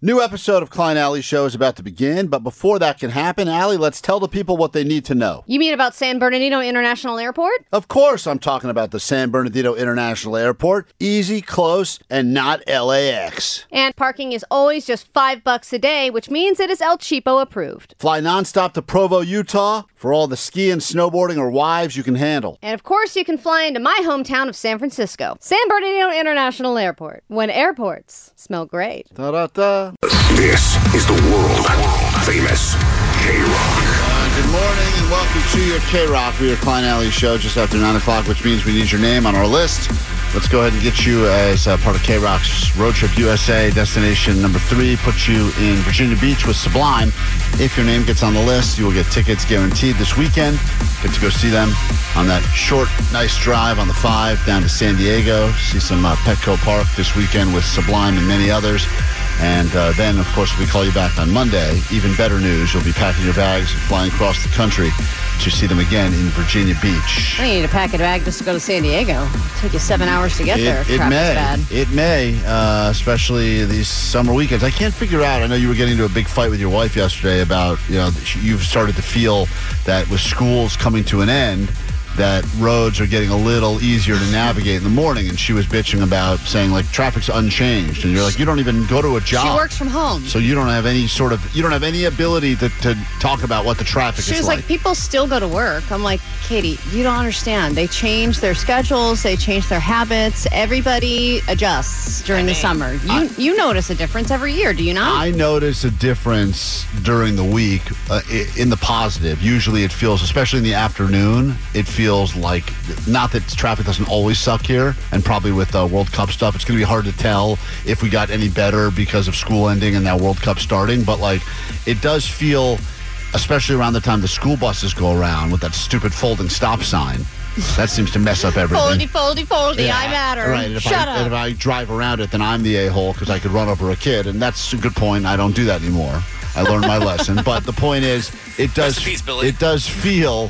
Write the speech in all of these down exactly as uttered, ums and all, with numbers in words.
New episode of Klein Alley Show is about to begin, but before that can happen, Allie, let's tell the people what they need to know. You mean about San Bernardino International Airport? Of course I'm talking about the San Bernardino International Airport. Easy, close, and not L A X. And parking is always just five bucks a day, which means it is El Cheapo approved. Fly nonstop to Provo, Utah, for all the skiing, snowboarding, or wives you can handle. And of course you can fly into my hometown of San Francisco. San Bernardino International Airport. When airports smell great. Da-da-da. This is the world famous K-Rock. Uh, good morning and welcome to your K-Rock. We are Klein Alley Show just after nine o'clock, which means we need your name on our list. Let's go ahead and get you as uh, part of K-Rock's Road Trip U S A destination number three. Put you in Virginia Beach with Sublime. If your name gets on the list, you will get tickets guaranteed this weekend. Get to go see them on that short, nice drive on the five down to San Diego. See some uh, Petco Park this weekend with Sublime and many others. And uh, then, of course, we call you back on Monday. Even better news, you'll be packing your bags and flying across the country to see them again in Virginia Beach. I need to pack a bag just to go to San Diego. It'll take you seven hours to get it, there if it traffic's may. bad. It may, uh, especially these summer weekends. I can't figure out, I know you were getting into a big fight with your wife yesterday about, you know, you've started to feel that with schools coming to an end, that roads are getting a little easier to navigate in the morning, and she was bitching about saying, like, traffic's unchanged, and you're like, you don't even go to a job. She works from home. So you don't have any sort of, you don't have any ability to, to talk about what the traffic She is was like. like, people still go to work. I'm like, Katie, you don't understand. They change their schedules. They change their habits. Everybody adjusts during the summer. You I- you notice a difference every year, do you not? I notice a difference during the week uh, i- in the positive. Usually it feels, especially in the afternoon, it feels like, not that traffic doesn't always suck here, and probably with uh, World Cup stuff, it's going to be hard to tell if we got any better because of school ending and now World Cup starting, but like, it does feel, especially around the time the school buses go around with that stupid folding stop sign, that seems to mess up everything. Foldy, foldy, foldy, Yeah, I matter. Right. And if Shut I, up. and if I drive around it, then I'm the a-hole because I could run over a kid. And that's a good point. I don't do that anymore. I learned my lesson. But the point is, it does, Rest in peace, Billy. it does feel.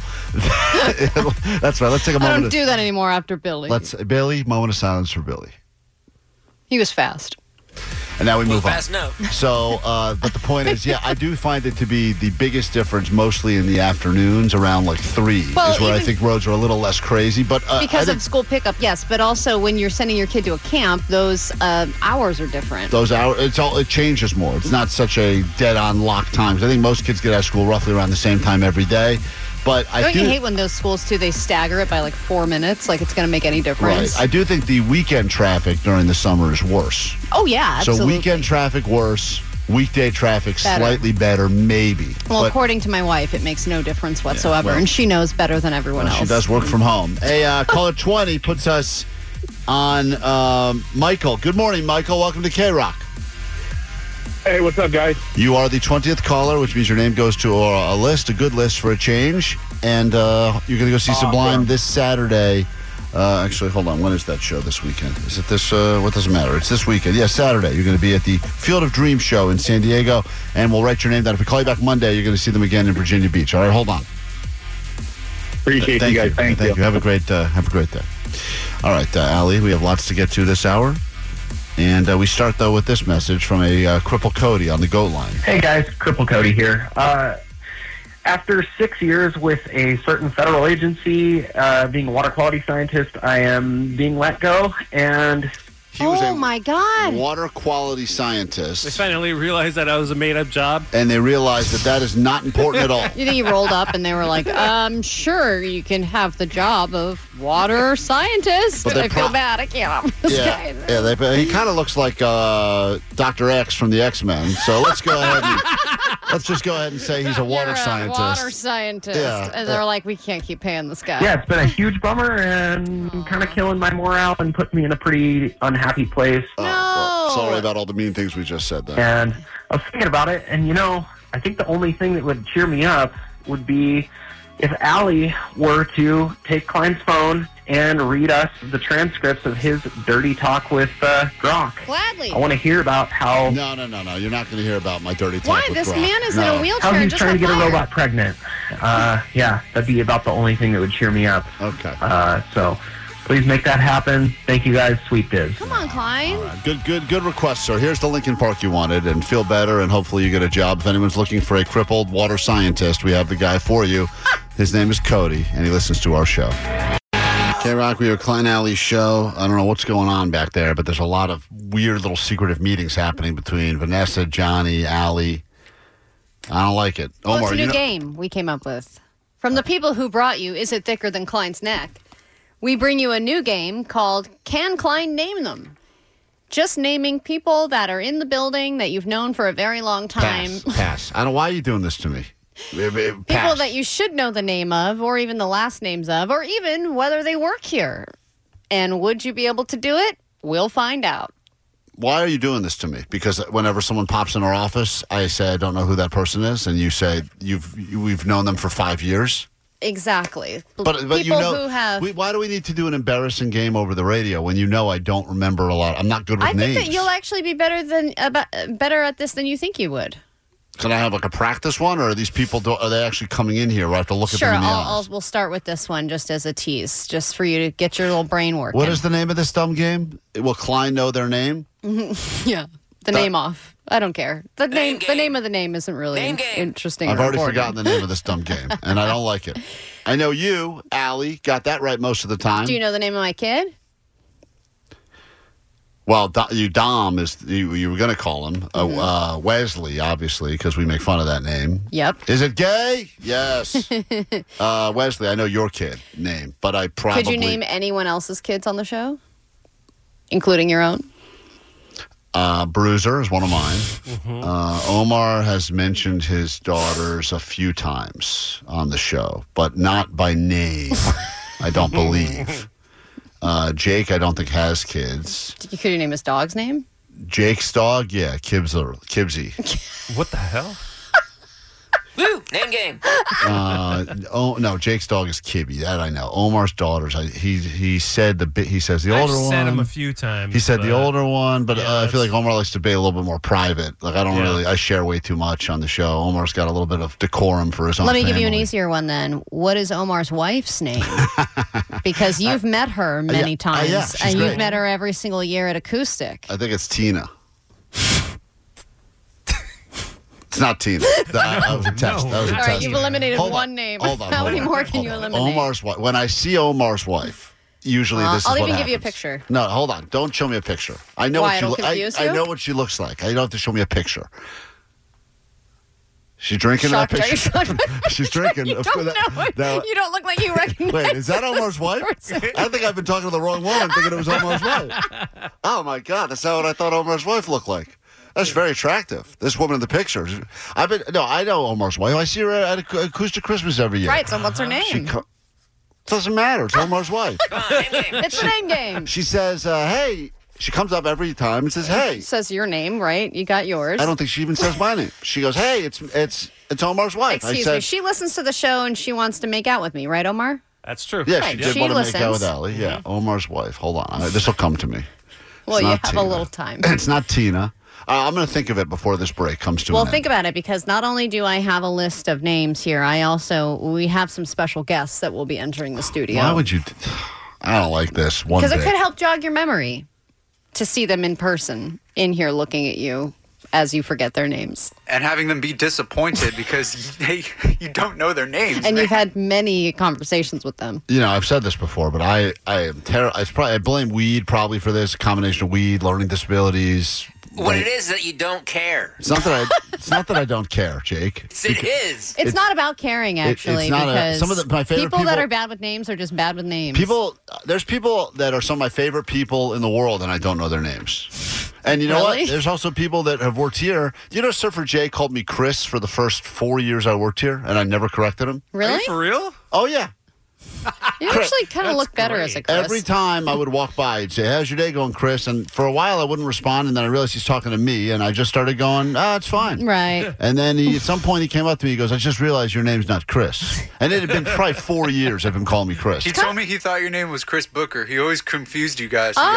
That's right. Let's take a I moment. don't to- do that anymore after Billy. Let's Billy. Moment of silence for Billy. He was fast. And now we move on. Fast no. So, uh, but the point is, yeah, I do find it to be the biggest difference, mostly in the afternoons, around like three, Well, is where I even- think roads are a little less crazy. But uh, Because I of think school pickup, yes, but also when you're sending your kid to a camp, those uh, hours are different. those hours, it's all it changes more. It's not such a dead-on lock time. 'Cause I think most kids get out of school roughly around the same time every day. But I Don't do you hate when those schools, too, they stagger it by like four minutes, like it's going to make any right. difference? I do think the weekend traffic during the summer is worse. oh, yeah, absolutely. So weekend traffic worse, weekday traffic Better. slightly better, maybe. Well, But- according to my wife, it makes no difference whatsoever, well- and she knows better than everyone Well, else. she does work from home. Hey, uh, caller twenty puts us on um, Michael. Good morning, Michael. Welcome to K-Rock. Hey, what's up, guys? You are the twentieth caller, which means your name goes to a, a list, a good list for a change. And uh, you're going to go see Awesome. Sublime this Saturday. Uh, actually, hold on. When is that show this weekend? Is it this? Uh, what doesn't matter? It's this weekend. Yeah, Saturday. You're going to be at the Field of Dreams show in San Diego, and we'll write your name down. If we call you back Monday, you're going to see them again in Virginia Beach. All right, hold on. Appreciate Thank you guys. Thank, Thank you. Have a great uh, have a great day. All right, uh, Allie, we have lots to get to this hour. And uh, we start, though, with this message from a uh, Cripple Cody on the GOAT line. Hey guys, Cripple Cody here. Uh, after six years with a certain federal agency, uh, being a water quality scientist, I am being let go, and He was oh, a my God. water quality They scientist, finally realized that I was a made-up job. and they realized that that is not important at all. You think he rolled up and they were like, um, sure, you can have the job of water scientist. But they I feel pro- bad. I can't have this Yeah, guy. yeah. They, he kind of looks like uh, Doctor X from the X-Men. So let's go ahead and let's just go ahead and say he's a water You're a scientist. water scientist. Yeah. And they're like, we can't keep paying this guy. yeah, it's been a huge bummer and kind of killing my morale and put me in a pretty unhappy place. Oh, well, No. sorry about all the mean things we just said. Then. And I was thinking about it, and you know, I think the only thing that would cheer me up would be if Allie were to take Klein's phone and read us the transcripts of his dirty talk with uh, Grok. Gladly. I want to hear about how No, no, no, no. You're not going to hear about my dirty talk Why? with This Grok. man is no. in a how wheelchair. he's Just trying to get a fired. robot pregnant. Uh, yeah, that'd be about the only thing that would cheer me up. Okay. Uh, so Please make that happen. Thank you guys. Sweet biz. Come on, Klein. All right. Good, good, good request, sir. Here's the Lincoln Park you wanted, and feel better, and hopefully you get a job. If anyone's looking for a crippled water scientist, we have the guy for you. His name is Cody, and he listens to our show. K-Rock, we are Klein Alley show. I don't know what's going on back there, but there's a lot of weird little secretive meetings happening between Vanessa, Johnny, Allie. I don't like it. Well, Omar, it's a new you know, game we came up with. From the people who brought you Is It Thicker Than Klein's Neck? We bring you a new game called Can Klein Name Them? Just naming people that are in the building that you've known for a very long time. pass, pass. I don't know why are you doing this to me. People Pass. that you should know the name of, or even the last names of, or even whether they work here. And would you be able to do it? We'll find out. Why are you doing this to me? Because whenever someone pops in our office, I say I don't know who that person is, and you say you've you, we've known them for five years. Exactly. But but people you know, who have. we, why do we need to do an embarrassing game over the radio when you know I don't remember a lot? I'm not good with I names. think that you'll actually be better than about, better at this than you think you would. Can I have like a practice one, or are these people? Do, are they actually coming in here? Where I have to look Sure, at them in the I'll, I'll, eyes? we'll start with this one just as a tease, just for you to get your little brain working. What is the name of this dumb game? Will Klein know their name? Yeah, the name off. I don't care. The name, the name of the name isn't really in- interesting. I've or already important. forgotten the name of this dumb game, and I don't like it. I know you, Allie, got that right most of the time. Do you know the name of my kid? Well, Do- you Dom is you, you were going to call him uh, Mm-hmm. uh, Wesley, obviously, because we make fun of that name. Yep. Is it gay? Yes. uh, Wesley, I know your kid name, but I probably Could you name anyone else's kids on the show, including your own? uh, Bruiser is one of mine. Uh, Omar has mentioned his daughters a few times on the show, but not by name. I don't believe. Uh, Jake, I don't think has kids. Could you name his dog's name? Jake's dog, yeah, Kibser, Kibsy. What the hell? Woo! Name game. Uh, oh no, Jake's dog is Kibby. That I know. Omar's daughters. I, he he said the bit. He says the I've older said one. him a few times. He said the but- older one, but Yeah, uh, I feel that's- like Omar likes to be a little bit more private. Like I don't Yeah. really. I share way too much on the show. Omar's got a little bit of decorum for his own. Let me give you an family. easier one then. What is Omar's wife's name? Because you've met her many yeah, uh, times, yeah, she's and great. you've met her every single year at Acoustic. I think it's Tina. It's not Tina. That, that was a test. no. That was a All test. right, you've eliminated Hold on, one name. Hold on. How hold many on, more can hold you on. eliminate? Omar's wife. When I see Omar's wife, usually Uh, this is I'll what even give you a happens. picture. No, hold on. Don't show me a picture. I know Why, what she. it'll lo- I, confuse I you? know what she looks like. I don't have to show me a picture. She's drinking Shocked, that are you picture. shocked? She's drinking. You Of don't course, know that- it. that- You don't look like you recognize. Wait, is that Omar's wife? I think I've been talking to the wrong woman, thinking it was Omar's wife. Oh my God, that's not what I thought Omar's wife looked like. That's very attractive. This woman in the picture. I've been no, I know Omar's wife. I see her at Ac- Acoustic Christmas every year. Right, so what's her name? She co- doesn't matter. It's Omar's wife. Come on, name game. It's the name game. She says, uh, "Hey." She comes up every time and says, "Hey." Says your name, right? You got yours. I don't think she even says my name. She goes, "Hey, it's it's it's Omar's wife." Excuse I said, me. She listens to the show and she wants to make out with me, right, Omar? That's true. "Yeah, Right, she did she want to make out listens. with Allie." Yeah, Omar's wife. Hold on, this will come to me. Well, It's you not have Tina. a little time. It's not Tina. Uh, I'm going to think of it before this break comes to Well, an think end. about it, because not only do I have a list of names here, I also we have some special guests that will be entering the studio. Why would you? T- I don't like this one Because bit. it could help jog your memory to see them in person in here looking at you as you forget their names. And having them be disappointed because they, you don't know their names. And man. you've had many conversations with them. You know, I've said this before, but I I am terrible. It's probably I blame weed probably for this. A combination of weed, learning disabilities. What like- it is that you don't care. It's not that I. It's not that I don't care, Jake. It's, it is. It's, It's- not about caring, actually, it's not a- because some of the- my favorite people, that people- are bad with names are just bad with names. People, there's people that are some of my favorite people in the world, and I don't know their names. And you know Really? what? There's also people that have worked here. Do you know Surfer Jay called me Chris for the first four years I worked here, and I never corrected him? Are Really? you for real? Oh, yeah. You actually kind of That's look better great. as a Chris. Every time I would walk by, he'd say, "How's your day going, Chris?" And for a while, I wouldn't respond, and then I realized he's talking to me, and I just started going, "Ah, it's fine." Right. And then he, at some point, he came up to me. He goes, "I just realized your name's not Chris." And it had been probably four years of him calling me Chris. He told me he thought your name was Chris Booker. He always confused you guys together.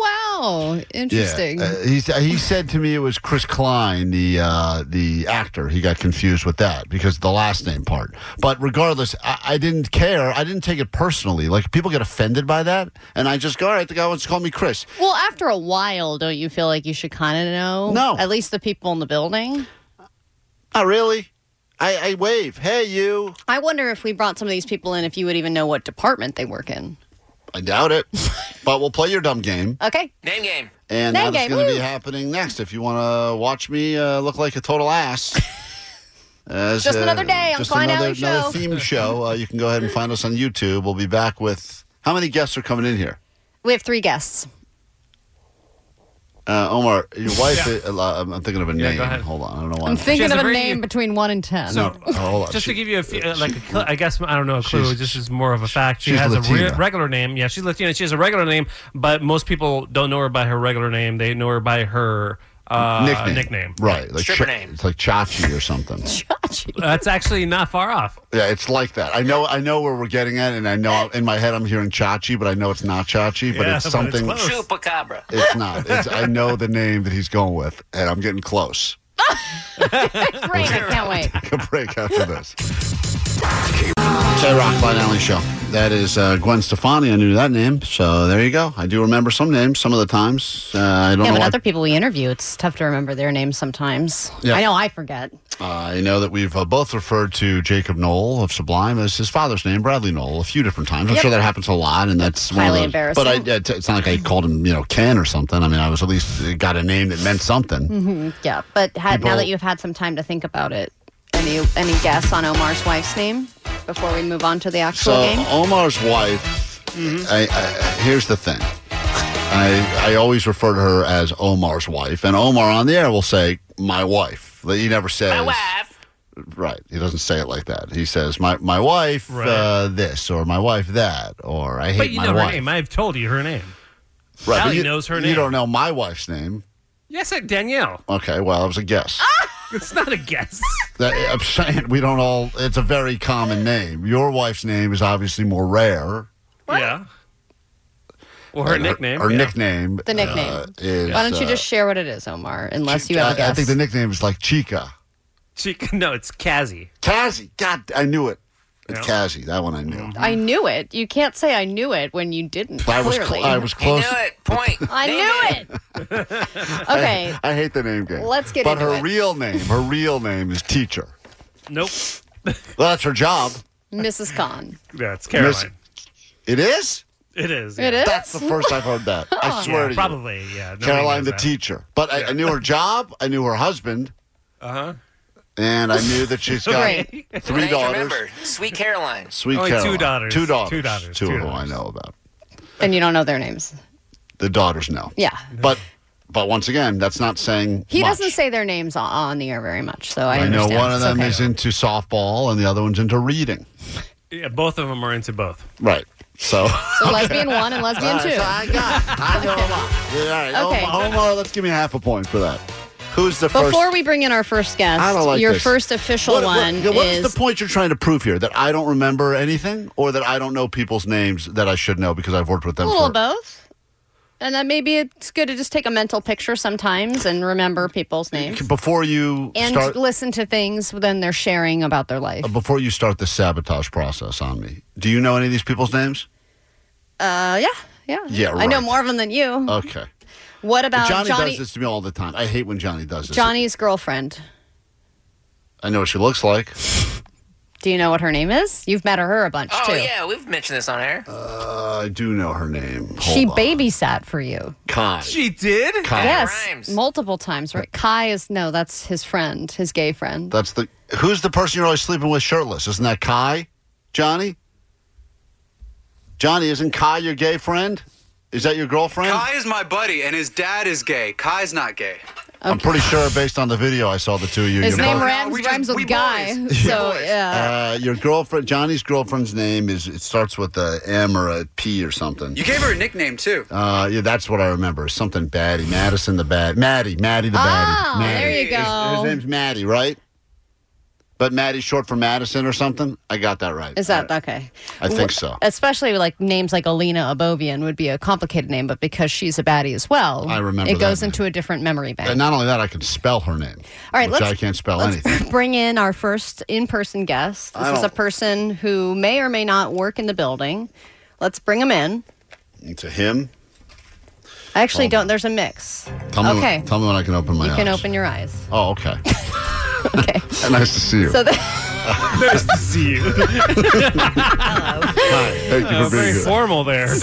Oh, wow. Interesting. Yeah, uh, he he said to me it was Chris Klein, the uh, the actor. He got confused with that because of the last name part. But regardless, I, I didn't care. I didn't take it personally. Like, people get offended by that, and I just go, all right, the guy wants to call me Chris. Well, after a while, don't you feel like you should kind of know? No. At least the people in the building? Not really. I, I wave. Hey, you. I wonder if we brought some of these people in, if you would even know what department they work in. I doubt it. But we'll play your dumb game. Okay. Name game. And Name that's game, going to be woo. happening next. If you want to watch me uh, look like a total ass. As, Just another day on just Klein another, Alley Show. another themed show. Uh, you can go ahead and find us on YouTube. We'll be back with... How many guests are coming in here? We have three guests. Uh, Omar, your wife... Yeah. is- uh, I'm thinking of a Yeah, name. go ahead. Hold on. I don't know why. I'm I'm thinking has of a a very- name between one and ten. No, oh, hold on. Just She- to give you a few, uh, like, a, cl- I guess I don't know a clue. She's- This is more of a fact. She she's has a re- Latina. regular name. Yeah, she's Latina. She has a regular name, but most people don't know her by her regular name. They know her by her uh, nickname. nickname. Right. Like Stripper Cha- name. It's like Chachi or something. That's actually not far off. Yeah, it's like that. I know I know where we're getting at, and I know in my head I'm hearing Chachi, but I know it's not Chachi, but Yeah, it's but it's something... close. Chupacabra. It's not. It's, I know the name that he's going with, and I'm getting close. Great. I can't wait. Take a break after this. K-Rock Klein Alley Show. That is uh, Gwen Stefani. I knew that name, so there you go. I do remember some names some of the times. Uh, I don't Yeah, know. but why- other people we interview, it's tough to remember their names sometimes. Yeah. I know I forget. Uh, I know that we've uh, both referred to Jacob Knoll of Sublime as his father's name, Bradley Knoll, a few different times. I'm Yep. sure that happens a lot, and that's one Highly of those, But I, embarrassing. it's not like I called him, you know, Ken or something. I mean, I was at least got a name that meant something. Mm-hmm. Yeah, but ha- People- now that you've had some time to think about it, any any guess on Omar's wife's name before we move on to the actual So game? Omar's wife. I, I, here's the thing. I I always refer to her as Omar's wife, and Omar on the air will say my wife. He never says My wife. right. He doesn't say it like that. He says my my wife Right. uh, this or my wife that or I hate But you my know wife. her name. I've told you her name. Right, but Allie you, knows her You name. don't know my wife's name. Yes, I- Danielle. Okay, well, it was a guess. It's not a guess. That, I'm saying we don't all. It's a very common name. Your wife's name is obviously more rare. Yeah. Well, her And nickname. Her yeah. nickname. The nickname. uh, is. Why don't you uh, just share what it is, Omar? Unless you have a I, guess. I think the nickname is like Chica. She, no, it's Kazzy. Cassie. God, I knew it. It's Yeah. Cassie. That one I knew. I knew it. You can't say I knew it when you didn't. I was. Clearly. Cl- I was You close. knew it. Point. I Name knew it. Okay. I hate the name game. Let's get But into her it. real name. Her real name is Teacher. Nope. Well, that's her job. Missus Khan. Yeah, it's Caroline. It is. It is. It yeah. is? That's the first I've heard that. I swear Yeah, to you. probably. Yeah. Nobody Caroline knows the that. teacher. But I, I knew her job. I knew her husband. Uh huh. And I knew that she's got Great. three Names, daughters. Remember, Sweet Caroline. Sweet Only two Caroline. daughters. Two daughters. Two daughters. Two Two of who I daughters. know about. And you don't know their names. The daughters know. Yeah. But but once again, that's not saying He much. doesn't say their names on, on the air very much, so I, I know understand. one of It's them okay. is into softball and the other one's into reading. Yeah, both of them are into both. Right. So, So lesbian one and lesbian All right, two. so I got it. I know a lot. Yeah, all right. Okay. Omar, Omar, let's give me half a point for that. Who's the first? Before we bring in our first guest, I don't like your this. first official What- what- one yeah, what is is the point you're trying to prove here? That I don't remember anything, or that I don't know people's names that I should know because I've worked with a them little for of both. And then maybe it's good to just take a mental picture sometimes and remember people's names. before you And start. listen to things then they're sharing about their life. uh, Before you start the sabotage process on me, do you know any of these people's names? Uh, yeah, yeah. Yeah, I know right. more of them than you. Okay. What about Johnny, Johnny? does this to me all the time. I hate when Johnny does this. Johnny's girlfriend. I know what she looks like. Do you know what her name is? You've met her a bunch Oh, too. yeah, we've mentioned this on air. Uh, I do know her name. Hold She on. babysat for you. Kai. She did? Kai. Yes, rhymes. multiple times. Right? Kai is no, that's his friend, his gay friend. That's the. Who's the person you're always sleeping with shirtless? Isn't that Kai? Johnny? Johnny, isn't Kai your gay friend? Is that your girlfriend? Kai is my buddy, and his dad is gay. Kai's not gay. I'm pretty sure, based on the video I saw the two of you. His you're name both- rhymes, we just- rhymes with we guy. boys. So boys. yeah. Uh, your girlfriend, Johnny's girlfriend's name is. It starts with a M or a P or something. You gave her a nickname, too. Uh, yeah, that's what I remember. Something Batty, Madison the Bad, Maddie, Maddie the Oh, Baddie. Maddie. there you His, go. his name's Maddie, right? But Maddie's short for Madison or something? I got that right. Is that I, okay? I think so. Especially like names like Alina Abovian would be a complicated name, but because she's a baddie as well, I remember it goes that into a different memory bank. And not only that, I can spell her name. All right, which let's, I can't spell let's anything. bring in our first in-person guest. This I is a don't- person who may or may not work in the building. Let's bring him in. To him? I actually Hold don't. on. There's a mix. Tell me, okay. Tell me when I can open my You eyes. can open your eyes. Oh, okay. Okay. Nice to see you. So the, Nice to see you. Hi. Thank you Uh, for being very here. formal there. so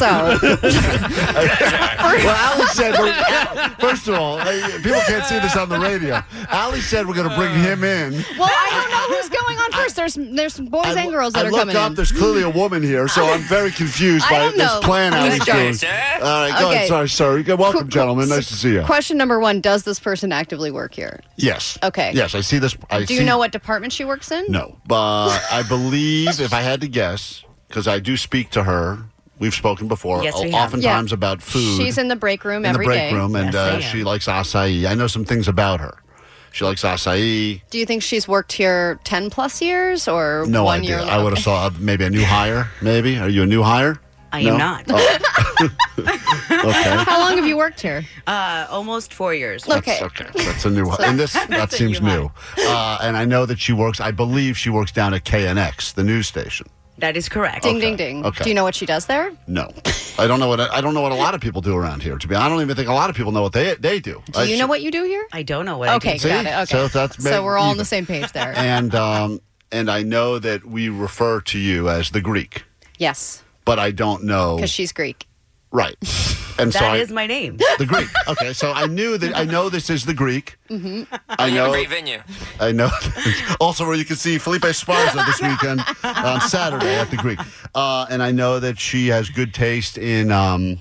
Well, Allie said, we're, first of all, uh, people can't see this on the radio. Allie said we're going to bring him in. well, I don't know who's going on first. There's there's boys I, and girls that I are look coming up, in. there's clearly a woman here, so I'm very confused I by don't this know. plan Who's Allie's going, doing. sir? All right, go Okay. ahead. Sorry, sorry. Good- Welcome, gentlemen. Nice to see you. Question number one: does this person actively work here? Yes. Okay. Yes, I see this. I Do see, you know what department she works in? No, but I believe, if I had to guess, because I do speak to her, we've spoken before, Yes, we o- have. oftentimes Yeah. about food. She's in the break room in the every break day. room, and Yes, I uh, am. she likes acai. I know some things about her. She likes acai. Do you think she's worked here ten plus years or No one idea. year? I would have saw maybe a new hire. Maybe are you a new hire? I No? am not. Oh. Okay. How long have you worked here? Uh, almost four years. Okay. That's, okay. That's a new. And this that a seems new new. Uh, and I know that she works. I believe she works down at K N X, the news station. That is correct. Ding, Okay. ding, ding. Okay. Do you know what she does there? No, I don't know what I don't know what a lot of people do around here. To be, I don't even think a lot of people know what they they do. Do you know what you do here? I don't know what Okay, I do. See? got it. Okay. So that's So maybe we're all on even. the same page there. And um, and I know that we refer to you as the Greek, Yes, but I don't know. because she's Greek. Right. And so That I, is my name. the Greek. Okay, so I knew that I know this is the Greek. Mm-hmm. I You have a know. great venue. I know. Also, where you can see Felipe Esparza this weekend on Saturday at the Greek. Uh, and I know that she has good taste in um,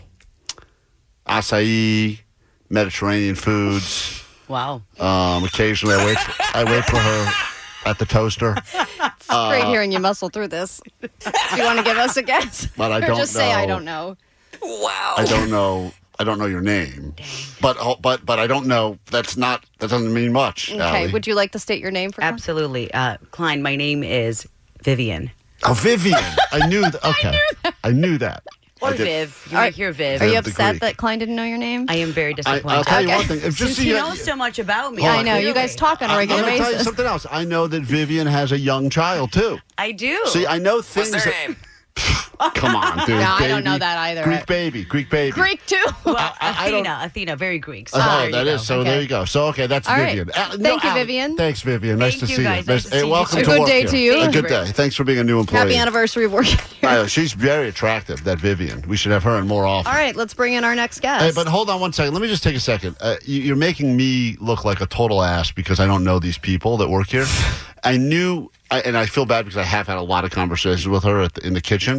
acai, Mediterranean foods. Wow. Um, occasionally, I wait. For, I wait for her at the toaster. It's great hearing you muscle through this. Do you want to give us a guess? But I or don't just say I know. don't know. Wow. I don't know. I don't know your name. But oh, but but I don't know. That's not. That doesn't mean much. Okay. Allie. Would you like to state your name for? Absolutely. Uh, Klein, my name is Vivian. Oh, Vivian. I knew. Th- okay. I knew that. Or I did. Viv. You Are- might hear Viv. Are you Viv the upset Greek. that Klein didn't know your name? I am very I, disappointed. I'll tell you Okay. one thing. If just Since so he you knows so much about me. Hold I on. know. You clearly. guys talk on a I'm regular going to tell you basis. something else. I know that Vivian has a young child too. I do. See, I know What's things. their that- name? Come on, dude. No, I don't baby. know that either. Greek baby. Greek baby. Greek too. well, I- I don't- Athena. Athena. Very Greek. So Oh, there that you is. go. So Okay. there you go. So, okay, that's All right. Vivian. Al- Thank you, Allie. Vivian. Thanks, Vivian. Nice Thank to you, see guys. you. Nice to hey, see you welcome too. to A good work day here. to you. A Thank good you day. very Thanks for being a new employee. Happy anniversary of working here. I know, she's very attractive, that Vivian. We should have her in more often. All right, let's bring in our next guest. Hey, but hold on one second. Let me just take a second. Uh, you, you're making me look like a total ass because I don't know these people that work here. I knew, I, and I feel bad because I have had a lot of conversations with her at the, in the kitchen.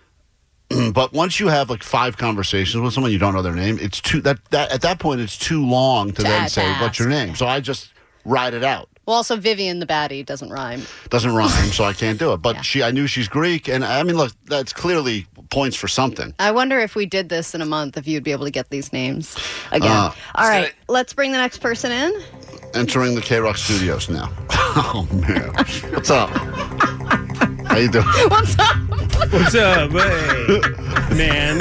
But once you have like five conversations with someone you don't know their name, it's too that, that at that point it's too long to, To then ask. say what's your name. So I just write it out. well, also Vivian the baddie doesn't rhyme. Doesn't rhyme, so I can't do it. But Yeah. she, I knew she's Greek, and I mean, look, that's clearly points for something. I wonder if we did this in a month if you'd be able to get these names again. Uh, All Let's do right, it. let's bring the next person in. Entering the K Rock studios now. Oh man, what's up? How you doing? What's up? What's up, hey, man?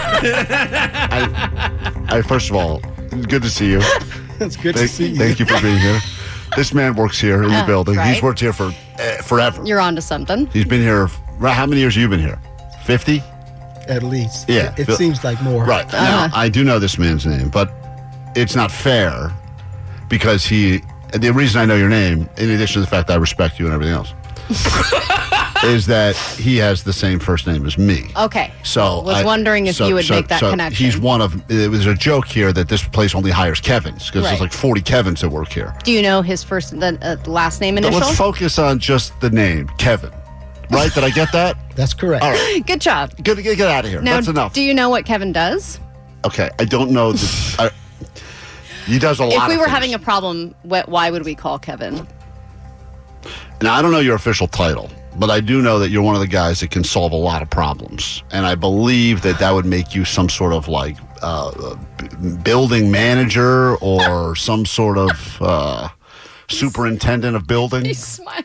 I, I first of all, good to see you. It's good Thank, to see you. thank you for being here. This man works here in the Uh, building. right. He's worked here for uh, forever. You're on to something. He's been here. Right, how many years have you been here? Fifty. At least. Yeah, It, it Phil- seems like more. Right. Uh-huh. Now, I do know this man's name, but it's not fair because he. The reason I know your name, in addition to the fact that I respect you and everything else, is that he has the same first name as me. Okay. So was I- wondering if so- you would so- make that so connection. He's one of. It was a joke here that this place only hires Kevins because Right. there's like forty Kevins that work here. Do you know his first, the uh, last name But initial? let's focus on just the name, Kevin. Right? Did I get that? That's correct. All right. Good job. Get, get, get out of here. Now, That's enough. do you know what Kevin does? Okay. I don't know. The, I, he does a lot If we of were things. having a problem, wh- why would we call Kevin? Now, I don't know your official title, but I do know that you're one of the guys that can solve a lot of problems. And I believe that that would make you some sort of like uh, b- building manager or some sort of uh, superintendent of building. He's smiling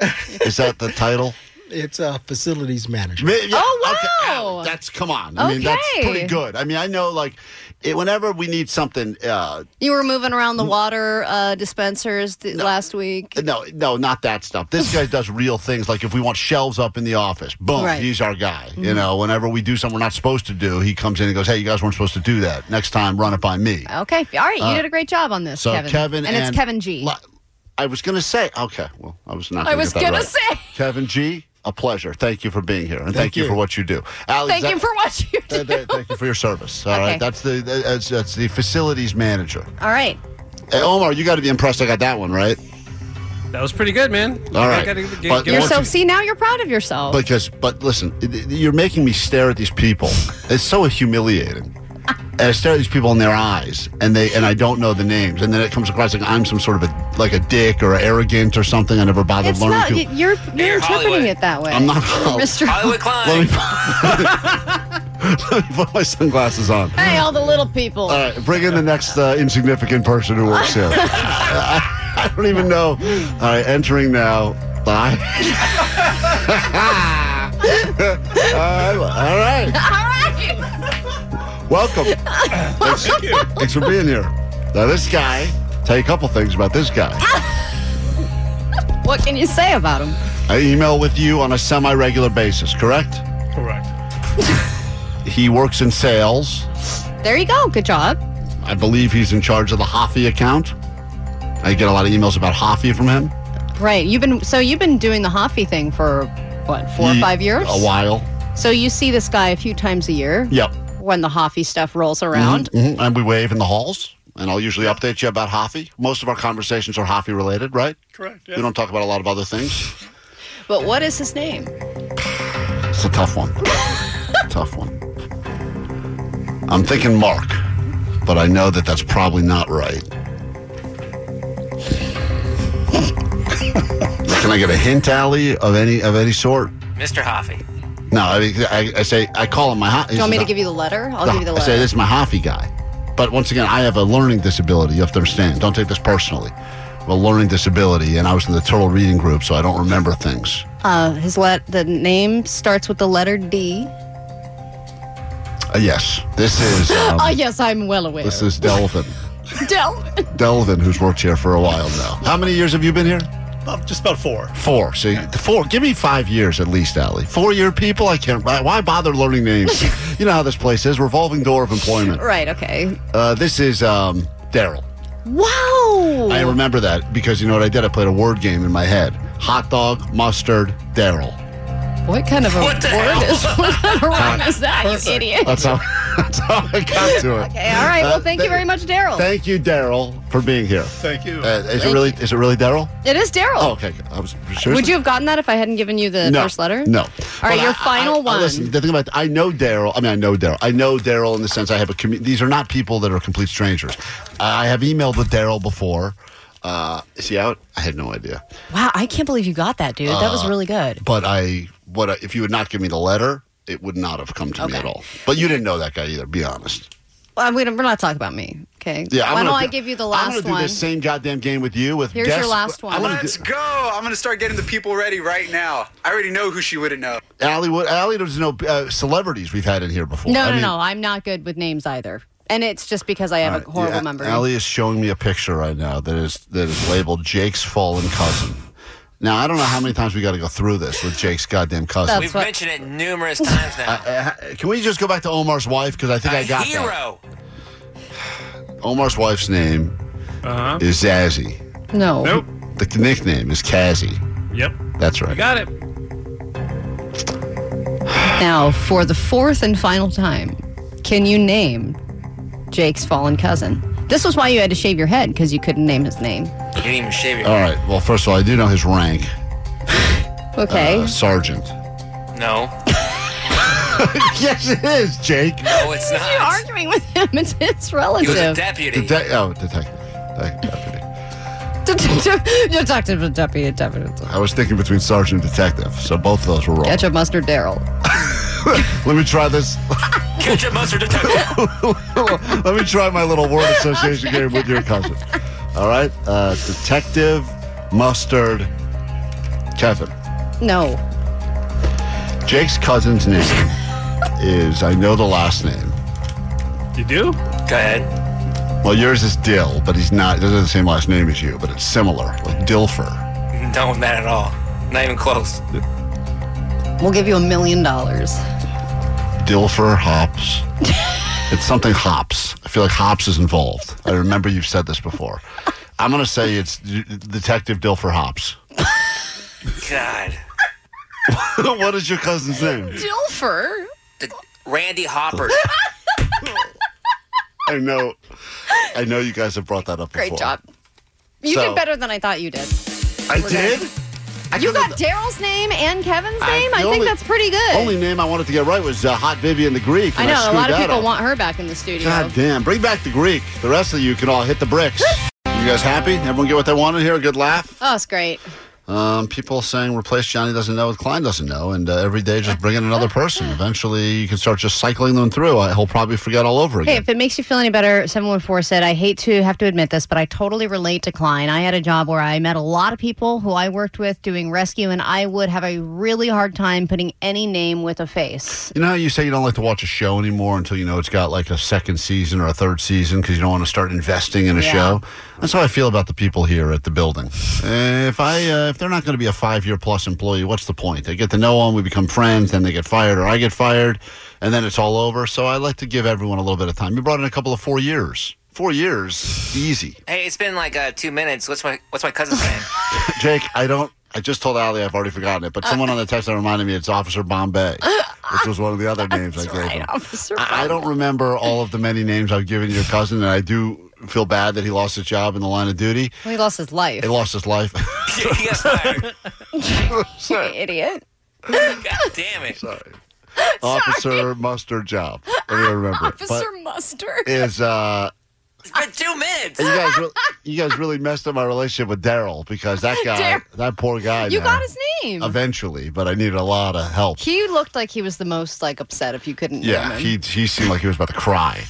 Is that the title? It's a facilities manager. Yeah, Oh, okay, wow. Al, that's come on. I mean, that's Okay. pretty good. I mean, I know like it, whenever we need something. Uh, You were moving around the water uh, dispensers th- last week. no, no, not that stuff. This guy does real things. Like if we want shelves up in the office, boom, Right. he's our guy. You know, whenever we do something we're not supposed to do, he comes in and goes, "Hey, you guys weren't supposed to do that. Next time, run it by me." Okay. All right. You Uh, did a great job on this, So Kevin. Kevin and, and, it's Kevin G. Li- I was going to say, okay, well, I was not. I gonna was get that gonna right. say. Kevin G. A pleasure. Thank you for being here, and thank, Thank you. you. for what you do. Allie, Thank is you that- for what you Uh, did. th- Thank you for your service. All Okay. right, that's the that's, that's the facilities manager. All right. Hey, Omar, you got to be impressed. I got that one right. That was pretty good, man. All right. I gotta give- But give You're once so you- see now you're proud of yourself. Because, but listen, it- you're making me stare at these people. It's so humiliating. And I stare at these people in their eyes, and they and I don't know the names, and then it comes across like I'm some sort of a like a dick or arrogant or something. I never bothered it's learning. not. to- y- You're Hey, you're you're interpreting Hollywood. it that way. I'm not- Mister Hollywood Klein. Let me, let me put my sunglasses on. Hey, all the little people. All right, bring in the next uh, insignificant person who works here. I, I don't even know. All right, entering now. Bye. all right. All right. Welcome. Thanks, thanks for being here. Now, this guy, tell you a couple things about this guy. What can you say about him? I email with you on a semi-regular basis, correct? Correct. He works in sales. There you go. Good job. I believe he's in charge of the Hoffy account. I get a lot of emails about Hoffy from him. Right. You've been so you've been doing the Hoffy thing for what, four or Ye- five years? A while. So you see this guy a few times a year Yep. when the Hoffy stuff rolls around. Mhm. And we wave in the halls, and I'll usually update you about Hoffy. Most of our conversations are Hoffy related, right? Correct. We don't talk about a lot of other things. But what is his name? It's a tough one. Tough one. I'm thinking Mark, but I know that that's probably not right. Can I get a hint, Allie, of any of any sort? Mister Hoffy. No, I, I, I say I call him my. Ho- Do you want me to give you the letter? I'll give you the I letter. say this is my Hoffy guy, but once again, I have a learning disability. You have to understand. Don't take this personally. I have a learning disability, and I was in the Turtle Reading Group, so I don't remember things. Uh, his let the name starts with the letter D. Uh, yes, this is. Um, oh yes, I'm well aware. This is Delvin. Delvin. Delvin, who's worked here for a while now. How many years have you been here? Uh, just about four. Four. So four. Give me five years at least, Allie. Four-year people. I can't. Why bother learning names? You know how this place is. Revolving door of employment. Right. Okay. Uh, this is um, Daryl. Wow. I remember that because you know what I did? I played a word game in my head. Hot dog, mustard, Daryl. What kind of a What the word hell? is what kind of rhyme is that, you idiot? That's how. That's how I got to it. Okay. All right. Well, Uh, thank you th- very much, Daryl. Thank you, Daryl, for being here. Thank you. Uh, is Thank it really? you. Is it really Daryl? It is Daryl. Oh, okay. I was seriously? Would you have gotten that if I hadn't given you the no, first letter? No. All right, But your I- final I- I- one. Listen, the thing about I know Daryl. I mean, I know Daryl. I know Daryl in the sense I have a commu- These are not people that are complete strangers. I have emailed with Daryl before. Uh, is he out? I had no idea. Wow, I can't believe you got that, dude. That was really good. But I, what I, if you would not give me the letter, it would not have come to me Okay. at all. But you didn't know that guy either. Be honest. Well, we don't- we're not talking about me. Okay. Yeah. I'm Why gonna don't I do- give you the I'm last gonna do one? this same goddamn game with you. With Here's your guess- last one. I'm gonna Let's do, go. I'm going to start getting the people ready right now. I already know who she wouldn't know. Allie, what- Allie doesn't know uh, celebrities we've had in here before. No, I no, mean, no. I'm not good with names either. And it's just because I have all a right, horrible yeah, memory. Allie is showing me a picture right now that is that is labeled Jake's fallen cousin. Now I don't know how many times we got to go through this with Jake's goddamn cousin. That's We've what- mentioned it numerous times now. Uh, Can we just go back to Omar's wife because I think A I got hero. that. Omar's wife's name Uh huh. is Zazzy. No. Nope. The nickname is Kazzy. Yep. That's You right. got it. Now, for the fourth and final time, can you name Jake's fallen cousin? This was why you had to shave your head, because you couldn't name his name. You didn't even shave your All right. Well, first of all, I do know his rank. Okay. Uh, sergeant. No. Yes, it is, Jake. No, it's not. You're arguing with him. It's his He relative. was a deputy. Dete- oh, detective. De- deputy. Detective, deputy, deputy. I was thinking between sergeant and detective, so both of those were wrong. Ketchup, mustard, Daryl. Let me try this. Ketchup mustard detective. Let me try my little word association game with your cousin. All right. Uh, detective, mustard, Kevin. No. Jake's cousin's name is, I know the last name. You do? Go ahead. Well, yours is Dill, but he's not, doesn't have the same last name as you, but it's similar, like Dilfer. No, not at all. Not even close. We'll give you a million dollars. Dilfer Hops. It's something Hops. I feel like Hops is involved. I remember you've said this before. I'm going to say it's D- Detective Dilfer Hops. God. What is your cousin's name? Dilfer? The Randy Hopper. I know. I know you guys have brought that up before. Great job. You So- did better than I thought you did. I We're did? good. I You could've- got Daryl's name and Kevin's I- name? the I, think only- that's pretty good. Only name I wanted to get right was uh, Hot Vivian the Greek. I and know. A screwed lot of that people up. want her back in the studio. God damn. Bring back the Greek. The rest of you can all hit the bricks. You guys happy? Everyone get what they wanted here? A good laugh? Oh, it's great. Um, people saying replace Johnny doesn't know with Klein doesn't know, and uh, every day just bring in another person. Eventually, you can start just cycling them through. Uh, he'll probably forget all over Hey, again. if it makes you feel any better, seven one four said, I hate to have to admit this, but I totally relate to Klein. I had a job where I met a lot of people who I worked with doing rescue, and I would have a really hard time putting any name with a face. You know how you say you don't like to watch a show anymore until you know it's got like a second season or a third season because you don't want to start investing in a Yeah. show? That's how I feel about the people here at the building. Uh, if I uh, if they're not going to be a five-year plus employee, what's the point? They get to know them, we become friends, then they get fired or I get fired, and then it's all over. So I like to give everyone a little bit of time. You brought in a couple of four years. Four years, easy. Hey, it's been like uh, two minutes. What's my What's my cousin's name? Jake, I don't. I just told Ali I've already forgotten it, but someone on the text line reminded me it's Officer Bombay, which was one of the other names I gave Right, him. Officer I, I don't remember all of the many names I've given your cousin, and I do feel bad that he lost his job in the line of duty. Well, he lost his life. He lost his life. He got fired. You idiot. God damn it. Sorry. Officer Mustard job. I don't remember it. Officer But Mustard. is uh, It's been two minutes. you guys, re- you guys really messed up my relationship with Daryl because that guy, Daryl. that poor guy. You now, got his name. eventually, but I needed a lot of help. He looked like he was the most like upset if you couldn't Yeah, name him. he he seemed like he was about to cry.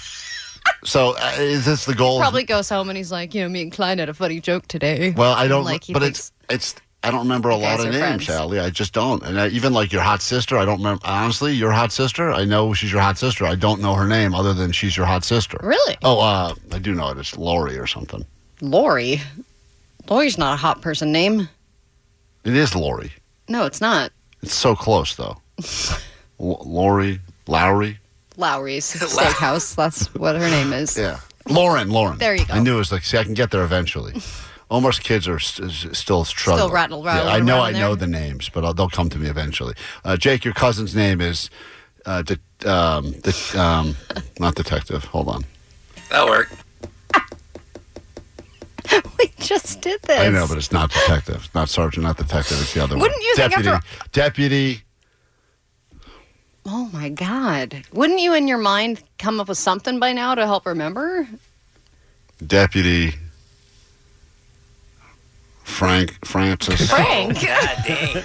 So uh, is this the goal? Probably goes home and he's like, you know, me and Klein had a funny joke today. Well, I don't. Like, he but thinks- it's it's. I don't remember a You lot guys of are names, friends. Sally. I just don't. And I, even like your hot sister, I don't remember. Honestly, your hot sister, I know she's your hot sister. I don't know her name other than she's your hot sister. Really? Oh, uh, I do know it. It's Lori or something. Lori. Lori's not a hot person name. It is Lori. No, it's not. It's so close though. L- Lori, Lowry. Lowry's Steakhouse. That's what her name is. Yeah, Lauren. Lauren. There you go. I knew it was like. See, I can get there eventually. Omar's kids are st- s- still struggling. rattle- Yeah, rattling I know. around I know there. the names, but I'll, they'll come to me eventually. Uh, Jake, your cousin's name is, uh, de- um, de- um, not detective. Hold on. That'll work. We just did this. I know, but it's not detective. It's not sergeant. Not detective. It's the other Wouldn't one. you think deputy? after- Deputy. Oh my God. Wouldn't you in your mind come up with something by now to help remember? Deputy. Frank. Francis. Frank. God dang.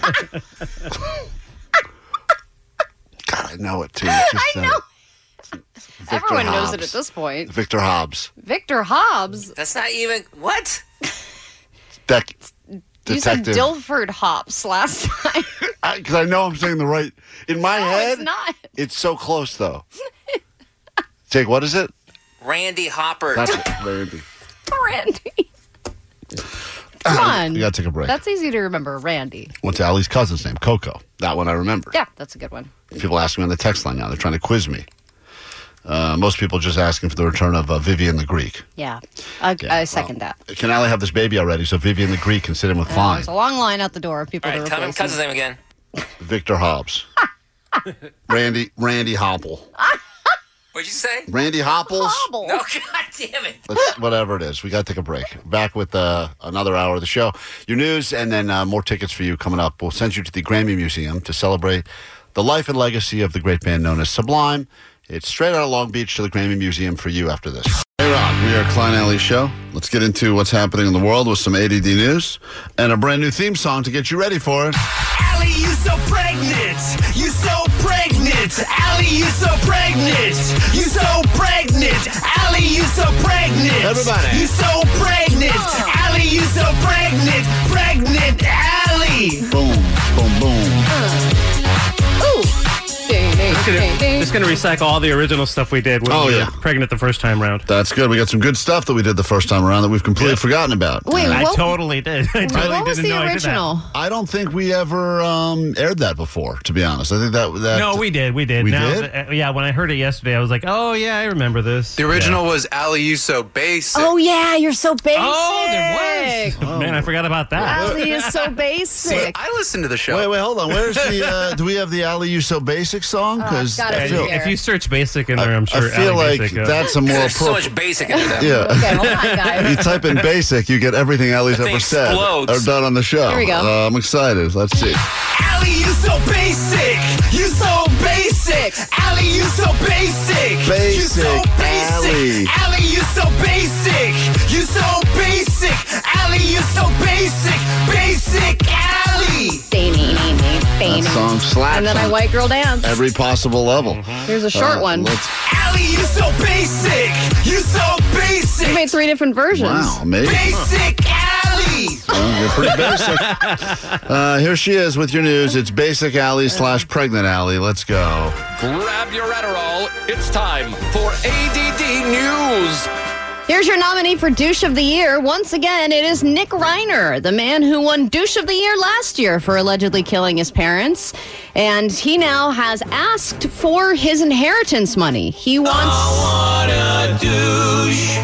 God, I know it too. It's just, I know. Uh, Victor Everyone knows it Hobbs. at this point. Victor Hobbs. Victor Hobbs. That's not even what? Dec- You said detective. Dilford Hops last time. Because I, know I'm saying the right. In my no, head, it's not. it's so close though. Jake, what is it? Randy Hopper. That's it, Randy. Randy. Come on. You gotta take a break. That's easy to remember. Randy. What's Allie's cousin's name? Coco. That one I remember. Yeah, that's a good one. People ask me on the text line now. They're trying to quiz me. Uh, most people just asking for the return of uh, Vivian the Greek. Yeah. I, Yeah, I second well, that. Can Allie have this baby already so Vivian the Greek can sit in with Uh, Klein? there's a long line out the door of people All right, to tell me replace cousin's him. name again. Victor Hobbs. Randy Randy Hopple. What'd you say? Randy Hopples. Hobble. No, God damn it. Let's, whatever it is, we got to take a break. Back with uh, another hour of the show. Your news and then uh, more tickets for you coming up. We'll send you to the Grammy Museum to celebrate the life and legacy of the great band known as Sublime. It's straight out of Long Beach to the Grammy Museum for you after this. Hey, Rock, we are Klein Alley Show. Let's get into what's happening in the world with some A D D news and a brand new theme song to get you ready for it. Allie, you so pregnant. You so pregnant. Allie, you so pregnant. You so pregnant. Allie, you so pregnant. Everybody. You so pregnant. Allie, you so pregnant. Pregnant Allie. Boom. gonna, just gonna recycle all the original stuff we did when Oh, we yeah. were pregnant the first time round. That's good. We got some good stuff that we did the first time around that we've completely forgotten about. Wait, I what- totally did. I totally what was didn't the know original? I don't think we ever um, aired that before, to be honest. I think that... I that did that. No, we did. We did. We now, did? uh, yeah, when I heard it yesterday, I was like, oh, yeah, I remember this. The original was Ali You So Basic. Oh, yeah, you're so basic. Oh, there was. Man, I forgot about that. Ali is so basic. I listened to the show. Wait, wait, hold on. Where's the... Uh, do we have the Ali You So Basic song? Because gotta I be feel, here. If you search basic in there, I'm sure I feel Ali like Basic, uh, that's a more There's so appropriate... much basic into that. Yeah. Okay, hold on, guys. You type in basic, you get everything Ali's That thing ever said explodes. or done on the show. Here we go. Uh, I'm excited. Let's see. Ali, you so basic. You so basic. Ali, you so basic. You so Basic basic. Ali. Ali, you so basic. You so basic. Ali, you so basic. Basic Ali. That song slaps And then I on white girl dance. every possible level. Here's a short Uh, one. let's- Ali, you so basic. You so You basic. made three different versions. Wow, amazing. Basic Ali. Well, you're pretty basic. Uh, here she is with your news. It's Basic Alley slash Pregnant Alley. Let's go. Grab your Adderall. It's time for A D D News. Here's your nominee for Douche of the Year. Once again, it is Nick Reiner, the man who won Douche of the Year last year for allegedly killing his parents. And he now has asked for his inheritance money. He wants... I want a douche.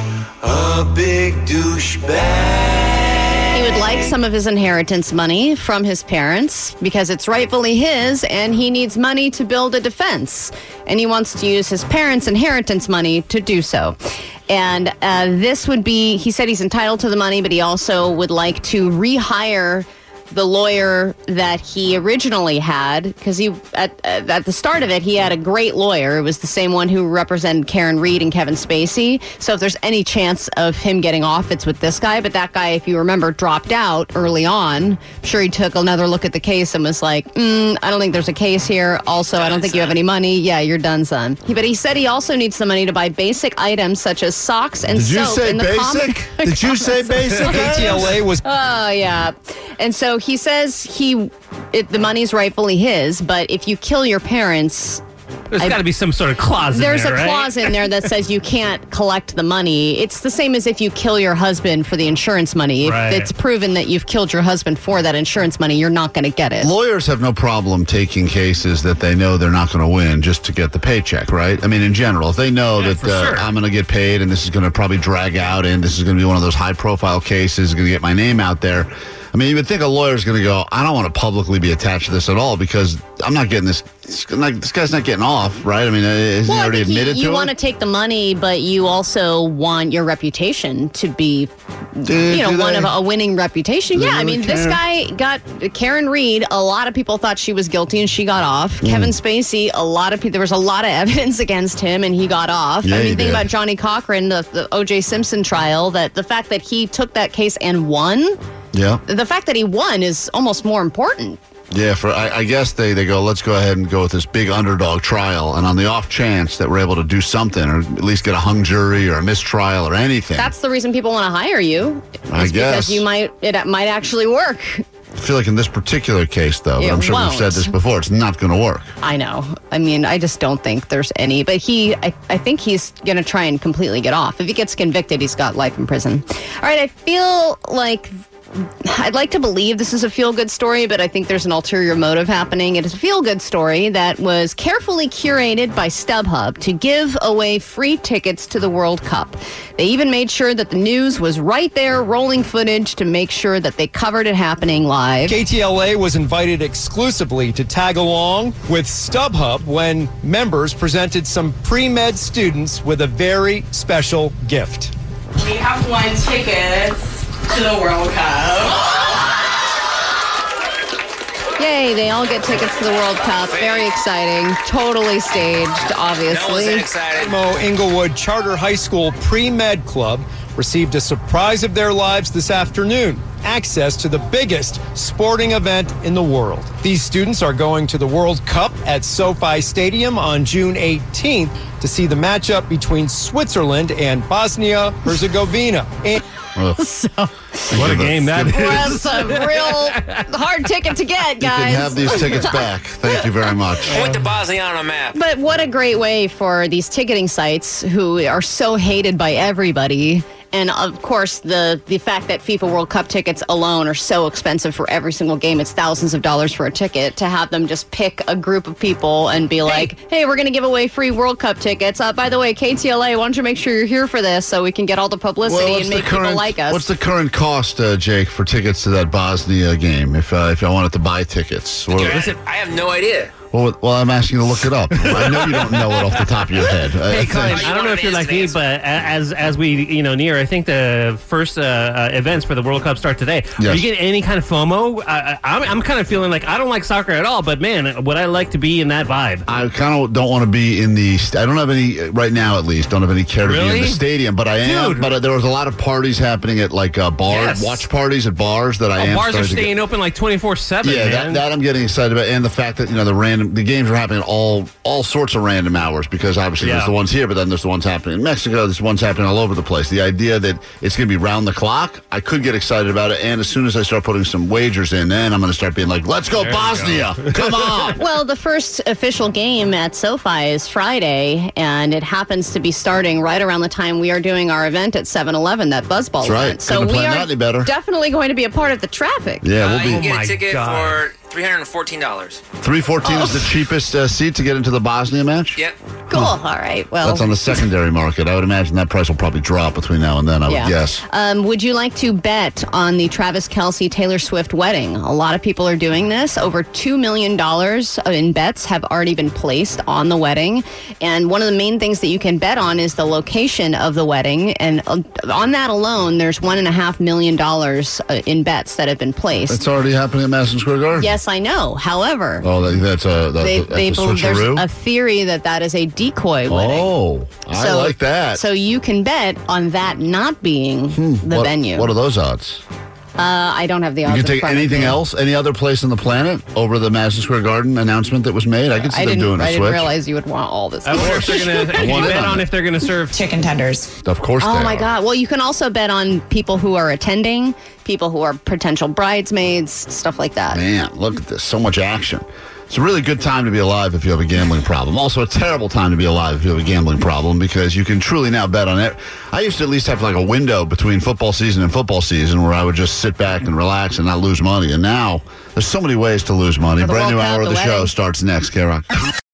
A big douche bag. He would like some of his inheritance money from his parents because it's rightfully his, and he needs money to build a defense. And he wants to use his parents' inheritance money to do so. And uh, this would be, he said he's entitled to the money, but he also would like to rehire the lawyer that he originally had, because he at at the start of it he had a great lawyer. It was the same one who represented Karen Reed and Kevin Spacey. So if there's any chance of him getting off, it's with this guy. But that guy, if you remember, dropped out early on. I'm sure he took another look at the case and was like, mm, I don't think there's a case here. Also, I don't think you have any money. Yeah, you're done, son. He, but he said he also needs the money to buy basic items such as socks and Did you soap. say in the basic? common- Did you say basic? K T L A was. Oh, yeah. And so he says he it, the money's rightfully his, but if you kill your parents... There's I- got to be some sort of clause in There's there, a right? clause in there that says you can't collect the money. It's the same as if you kill your husband for the insurance money. If Right. it's proven that you've killed your husband for that insurance money, you're not going to get it. Lawyers have no problem taking cases that they know they're not going to win just to get the paycheck, right? I mean, in general, if they know Yeah, that for uh, sure. I'm going to get paid and this is going to probably drag out and this is going to be one of those high-profile cases, going to get my name out there. I mean, you would think a lawyer's going to go, I don't want to publicly be attached to this at all because I'm not getting this. Like, this guy's not getting off, right? I mean, isn't Well, he I already think you- admitted you to want to it? take the money, but you also want your reputation to be, Do- you know, do one they? of a, a winning reputation. Do they Yeah, I really mean, this care? guy got Karen Reed. A lot of people thought she was guilty, and she got off. Mm. Kevin Spacey. A lot of people. There was a lot of evidence against him, and he got off. Yeah, I he mean, think did. about Johnny Cochran, the, the O J Simpson trial. That the fact that he took that case and won. Yeah. The fact that he won is almost more important. Yeah, for I, I guess they, they go, let's go ahead and go with this big underdog trial. And on the off chance that we're able to do something or at least get a hung jury or a mistrial or anything, That's the reason people want to hire you. I Is guess. because you might it might actually work. I feel like in this particular case, though, but It I'm sure we've said won't. this before, it's not going to work. I know. I mean, I just don't think there's any. But he, I, I think he's going to try and completely get off. If he gets convicted, he's got life in prison. All right, I feel like I'd like to believe this is a feel-good story, but I think there's an ulterior motive happening. It is a feel-good story that was carefully curated by StubHub to give away free tickets to the World Cup. They even made sure that the news was right there, rolling footage to make sure that they covered it happening live. K T L A was invited exclusively to tag along with StubHub when members presented some pre-med students with a very special gift. We have won tickets to the World Cup. Yay, they all get tickets to the World Cup. Very exciting. Totally staged, obviously. Mo Inglewood Charter High School Pre-Med Club received a surprise of their lives this afternoon. access to the biggest sporting event in the world. These students are going to the World Cup at SoFi Stadium on June eighteenth to see the matchup between Switzerland and Bosnia-Herzegovina. And so, what a game that is. That's a real hard ticket to get, guys. You can have these tickets back. Thank you very much. Put the Bosnia on a map. But what a great way for these ticketing sites who are so hated by everybody. And of course, the, the fact that FIFA World Cup tickets alone are so expensive for every single game, it's thousands of dollars for a ticket, to have them just pick a group of people and be like, hey, we're going to give away free World Cup tickets. Uh, by the way, K T L A, why don't you make sure you're here for this so we can get all the publicity Well, and what's make the current, people like us. What's the current cost, uh, Jake, for tickets to that Bosnia game? If uh, if I wanted to buy tickets, What- Dude, I, I have no idea. well, well, I'm asking you to look it up. I know you don't know it off the top of your head. Hey, I, Colin, think- I don't know if you're like me, but a- as as we you know near, I think the first uh, uh, events for the World Cup start today. Are Yes. you getting any kind of FOMO? I, I, I'm I'm kind of feeling like I don't like soccer at all, but man, would I like to be in that vibe? I kind of don't want to be in the. st- I don't have any right now, at least. Don't have any care to be in Really? the stadium, but I am. Dude. But uh, there was a lot of parties happening at like uh, bars, Yes. watch parties at bars that I Oh, am. bars are starting to get- staying open like twenty-four seven. Yeah, that, man. that I'm getting excited about, and the fact that you know the random the games are happening at all all sorts of random hours, because obviously Yeah. there's the ones here, but then there's the ones happening in Mexico. There's ones happening all over the place. The idea that it's going to be round the clock, I could get excited about it. And as soon as I start putting some wagers in, then I'm going to start being like, "Let's go There you Bosnia! Come on!" Well, the first official game at SoFi is Friday, and it happens to be starting right around the time we are doing our event at seven eleven, that Buzzball That's right. event. So Couldn't have we planned are that any better. definitely going to be a part of the traffic. Yeah, Uh, we'll you be. can get my a ticket God. for three hundred fourteen dollars. three fourteen is the cheapest uh, seat to get into the Bosnia match. Yep. Cool. All right. Well, That's on the secondary market. I would imagine that price will probably drop between now and then. I would yeah. guess. Um, would you like to bet on the Travis Kelce Taylor Swift wedding? A lot of people are doing this. Over two million dollars in bets have already been placed on the wedding. And one of the main things that you can bet on is the location of the wedding. And uh, on that alone, there's one and a half million dollars uh, in bets that have been placed. It's already happening at Madison Square Garden. Yes, I know. However, Oh, that, that's a that's, they, a- that's they a believe there's switcheroo. a theory that that is a decoy wedding. Oh, I like that. So you can bet on that not being the what, venue. What are those odds? Uh, I don't have the You odds. can in take front of anything me. else, any other place on the planet over the Madison Square Garden announcement that was made. I could see I them didn't, doing a I switch. didn't realize you would want all this. I wonder if they're gonna. I Can want you in bet on on it. if they're gonna serve Chicken tenders. Of course, Oh they my are. God. Well, you can also bet on people who are attending, people who are potential bridesmaids, stuff like that. Man, look at this. So much action. It's a really good time to be alive if you have a gambling problem. Also, a terrible time to be alive if you have a gambling problem, because you can truly now bet on it. I used to at least have like a window between football season and football season where I would just sit back and relax and not lose money. And now there's so many ways to lose money. For the Brand new World Cup, hour of the the show wedding. starts next, K-Rock.